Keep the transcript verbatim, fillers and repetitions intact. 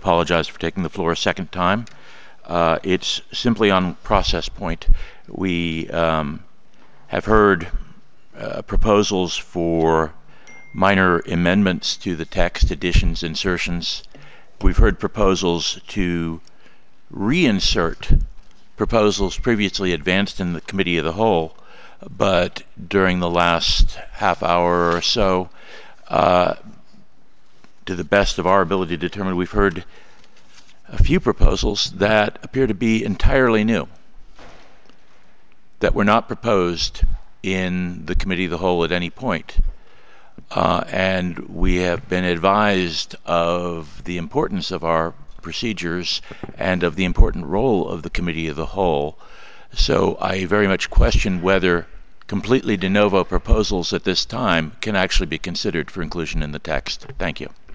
apologize for taking the floor a second time. Uh, it's simply on process point. We um, have heard uh, proposals for minor amendments to the text, additions, insertions. We've heard proposals to reinsert proposals previously advanced in the Committee of the Whole, but during the last half hour or so, uh, to the best of our ability to determine, we've heard a few proposals that appear to be entirely new, that were not proposed in the Committee of the Whole at any point. Uh, and we have been advised of the importance of our procedures and of the important role of the Committee of the Whole. So I very much question whether completely de novo proposals at this time can actually be considered for inclusion in the text. Thank you.